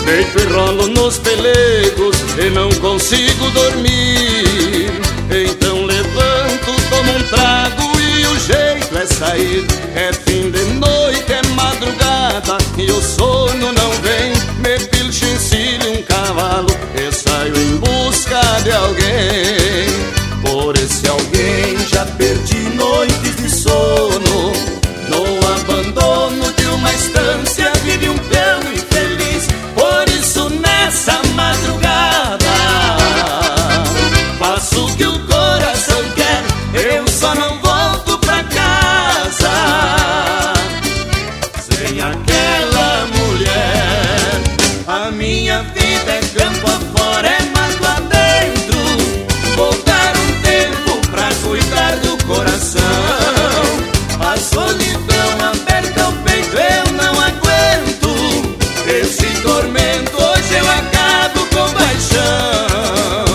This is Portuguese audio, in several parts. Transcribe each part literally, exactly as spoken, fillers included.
Deito e rolo nos pelegos e não consigo dormir. Então levanto, tomo um trago e o jeito é sair. É fim de noite, é madrugada e o sono não vem. Me pilcho, encilho um cavalo e saio em busca de alguém. Por esse alguém já perdi noites de sono. No abandono de uma estância vive um peão infeliz. Por isso nessa madrugada faço o que o coração quer. Eu só não volto pra casa sem aquela mulher. A minha vida é campo afora, é mato adentro. Vou dar um tempo pra cuidar do coração. A solidão aperta o peito, eu não aguento esse tormento, hoje eu acabo com paixão.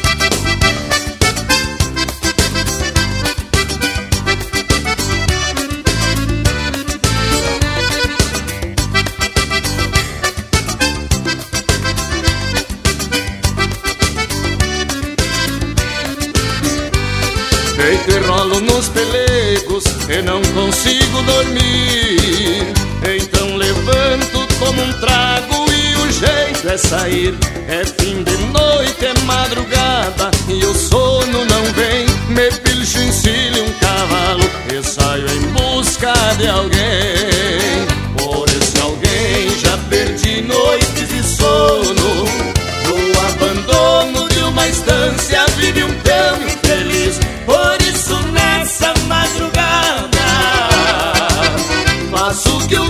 Deito e rolo nos pelegos e não consigo dormir. Então levanto, tomo um trago e o jeito é sair. É fim de noite, é madrugada e o sono não vem. Me pilcho, encilho um cavalo e saio em busca de alguém. Por esse alguém já perdi noites de sono. No abandono de uma estância vive um peão infeliz. Por isso nessa madrugada faço o que o